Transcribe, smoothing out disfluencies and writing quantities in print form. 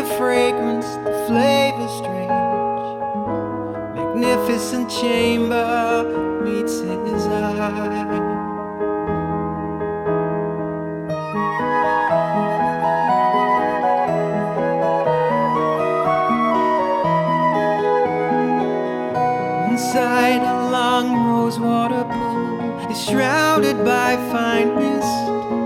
the fragrance, the flavor strange. Magnificent chamber meets his eye. Inside a long rosewater pool is shrouded by fine mist.